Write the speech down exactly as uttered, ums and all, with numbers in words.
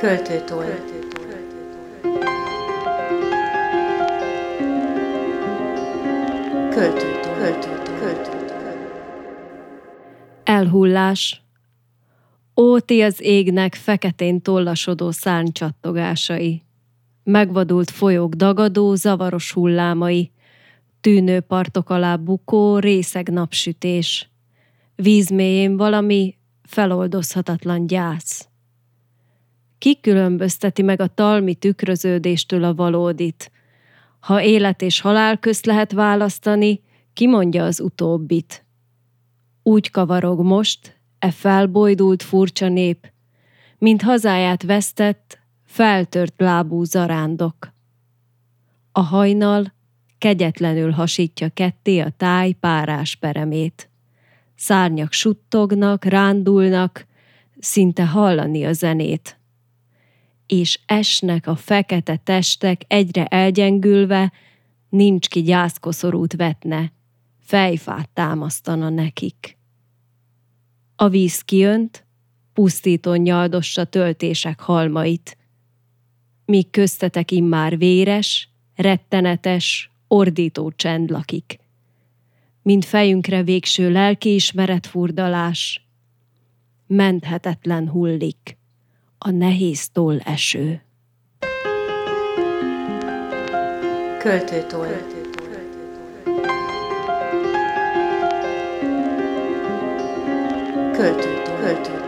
Költőtoll. Költőtoll. Költőtoll. Költőtoll. Elhullás. Ó, ti az égnek feketén tollasodó szárnycsattogásai, megvadult folyók dagadó, zavaros hullámai, tűnő partok alá bukó, részeg napsütés, víz mélyén valami feloldozhatatlan gyász. Ki különbözteti meg a talmi tükröződéstől a valódit? Ha élet és halál közt lehet választani, ki mondja az utóbbit? Úgy kavarog most, e felbojdult furcsa nép, mint hazáját vesztett, feltört lábú zarándok. A hajnal kegyetlenül hasítja ketté a táj párás peremét. Szárnyak suttognak, rándulnak, szinte hallani a zenét. És esnek a fekete testek egyre elgyengülve, nincs ki gyászkoszorút vetne, fejfát támasztana nekik. A víz kiönt, pusztítón nyaldossa töltések halmait, míg köztetek immár véres, rettenetes, ordító csend lakik. Mint fejünkre végső lelkiismeret furdalás, menthetetlen hullik a nehéz toll eső. Költőtoll. Költőtoll. Költőtoll.